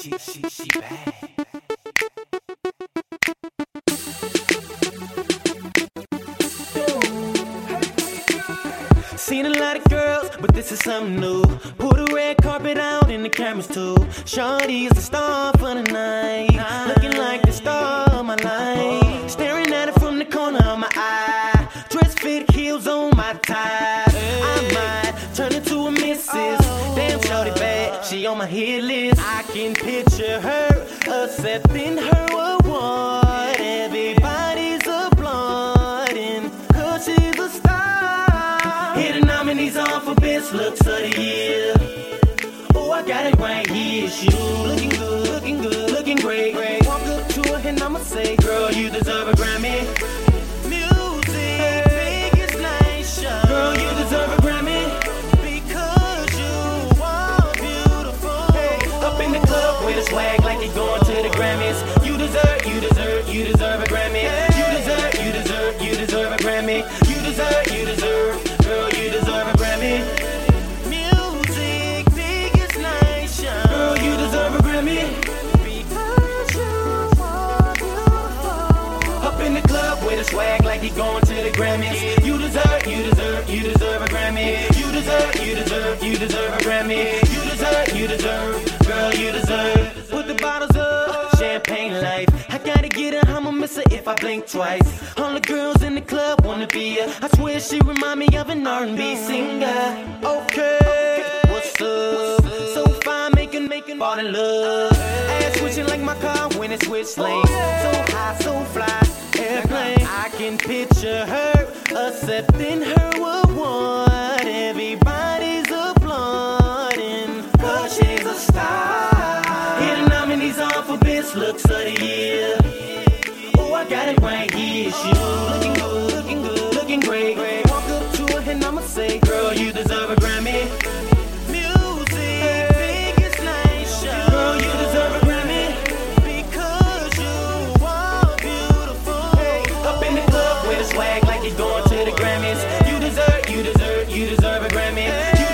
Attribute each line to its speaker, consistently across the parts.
Speaker 1: She bad. Seen a lot of girls, but this is something new. Put a red carpet out and the cameras too. Shawty is the star for the night, looking like the star of my life. Staring at her from the corner of my eye. Dress fit, heels on my thighs. I might turn into a missus. Damn, shawty bad, she on my hit list. I can picture her accepting her award. Everybody's applauding, 'cause she's a star. Here the nominees on for best looks of the year. Oh, I got it right here. She looking good, looking good, looking great. Walk up to her and I'ma say, girl, you deserve a Grammy. Music, biggest night show. Girl, you deserve a Grammy because you are beautiful. Up in the club with a swag like you're going to the Grammys. You deserve a Grammy. You deserve a Grammy. You deserve, girl, you deserve a Grammy. Music, biggest night show. Girl, you deserve a Grammy because you are beautiful. Up in the club with a swag like you're going to the Grammys. You deserve a Grammy. You deserve a Grammy. You deserve, girl, you deserve. Put the bottles up, champagne life. I gotta get her, I'ma miss her if I blink twice. All the girls in the club wanna be her. I swear she remind me of an R&B singer. Okay, what's up? So fine, making fall in love. Ass switching like my car when it switch lanes. So high, so fly, airplane. I can picture her accepting her award. Everybody's applauding, 'cause she's a star. Here the nominees on for best looks of the year. Oh, I got it right here. She looking good, looking good, looking great. Walk up to her and I'ma say, girl, you deserve a Grammy. Music, biggest night show. Girl, you deserve a Grammy because you are beautiful. Up in the club with a swag like you're going to the Grammys. You deserve a Grammy. You deserve a Grammy.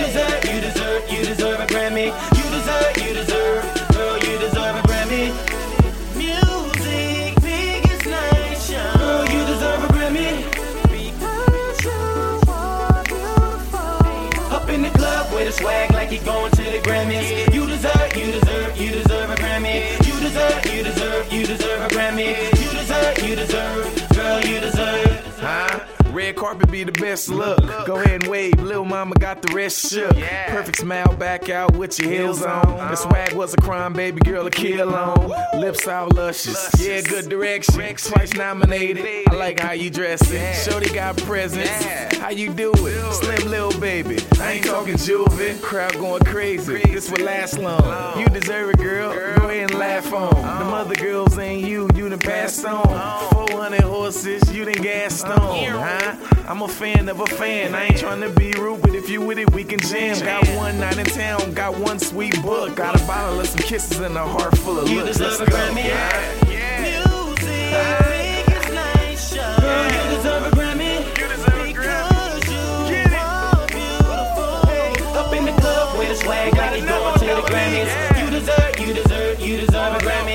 Speaker 1: You deserve, girl, you deserve a Grammy. Music, biggest night show. Girl, you deserve a Grammy because you are beautiful. Up in the club with a swag like you're going to the Grammys. You deserve a Grammy. You deserve a Grammy. You deserve, girl, you deserve.
Speaker 2: Huh? Red carpet be the best look. Go ahead and wave, lil' mama got the rest shook. Perfect smile, back out with your heels on. The swag was a crime, baby girl, a kill on. Lips all luscious, yeah, good direction. Twice nominated, I like how you dressing. Shorty got presents, how you do it? Slim lil' baby, I ain't talking juvie. Crowd going crazy, this will last long. You deserve it, girl, go ahead and laugh on. Them other girls ain't you done passed on. 400 horses, you done gassed on, huh? I'm a fan of a fan. I ain't trying to be rude, but if you with it, we can jam. Got one night in town, got one sweet book. Got a bottle of some kisses and a heart full of looks.
Speaker 1: Let's go. Music, biggest night show. Girl, you deserve a Grammy. Because you are beautiful. Up in the club with a swag like you're going to the Grammys. You deserve a Grammy. You deserve a Grammy.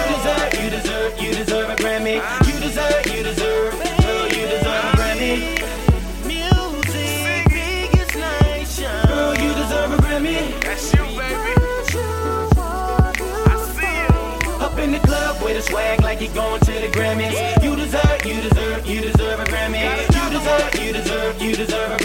Speaker 1: You deserve, girl, you deserve a Grammy. Music, biggest night show. Girl, you deserve a Grammy.
Speaker 2: That's you, baby. I see you.
Speaker 1: Up in the club with a swag like you're going to the Grammys. You deserve a Grammy. You deserve